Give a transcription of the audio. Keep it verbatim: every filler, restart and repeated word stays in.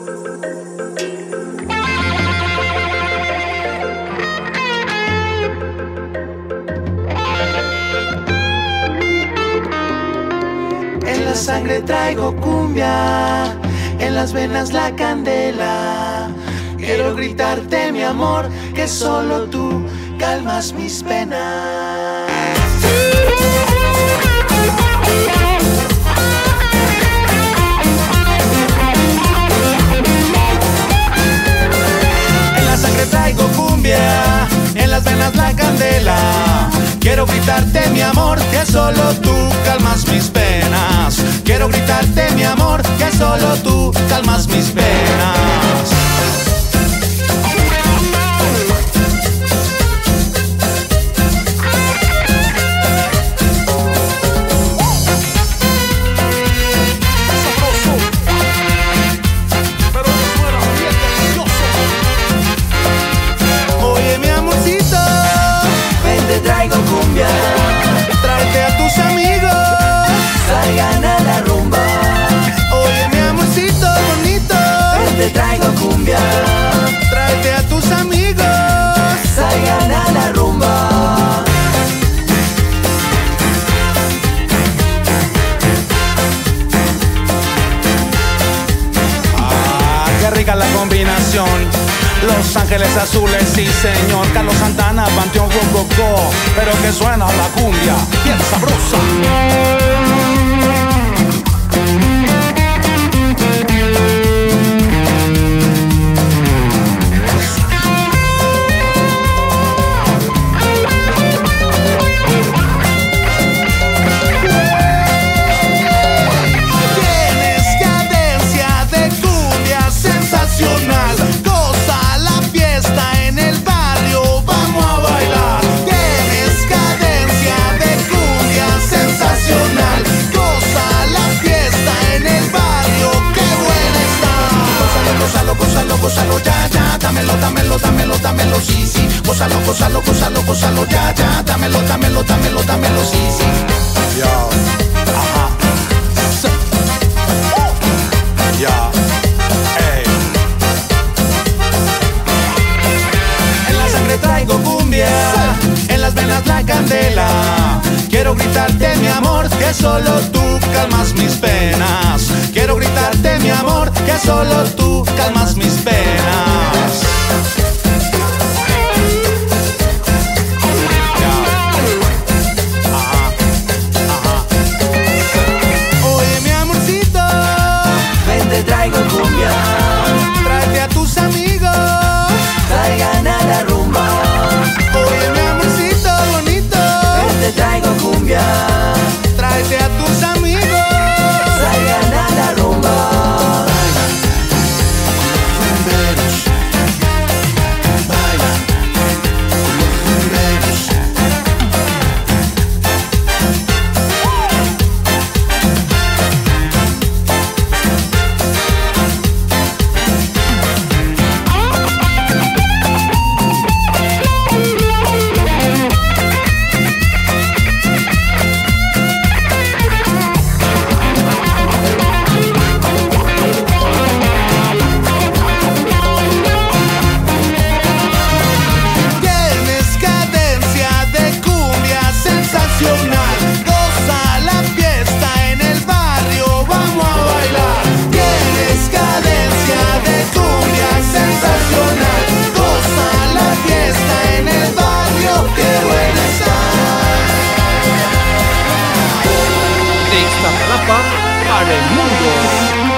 En la sangre traigo cumbia, en las venas la candela. Quiero gritarte mi amor, que solo tú calmas mis penas. En la sangre traigo cumbia, en las venas la candela. Quiero gritarte mi amor, que solo tú calmas mis penas. Quiero gritarte mi amor, que solo tú calmas mis penas. Traigo cumbia, tráete a tus amigos, salgan a la rumba. Oye mi amorcito bonito, te traigo cumbia, tráete a tus amigos, salgan a la rumba. Ah, qué rica la combinación. Los Ángeles Azules, sí señor. Carlos Santana, Panteón Rococó. Pero que suena la cumbia bien sabrosa. Tienes cadencia de cumbia sensacional. Gózalo, gózalo, ya, ya, dámelo, dámelo, dámelo, dámelo, sí, sí. Gózalo, gózalo, gózalo, gózalo, ya, ya, dámelo, dámelo, dámelo, dámelo, sí, sí. Yo, ajá, sí. uh. Ya, ey. En la sangre traigo cumbia, en las venas la candela. Quiero gritarte mi amor, que solo tú calmas mis penas. Quiero gritarte mi amor, que solo tú calmas mis penas. Ajá, ajá. Oye mi amorcito, ven te traigo cumbia, tráete a tus amigos, salgan a la rumba. Oye mi amorcito bonito, ven te traigo cumbia, tráete a tus amigos, salgan a la rumba. Para el mundo.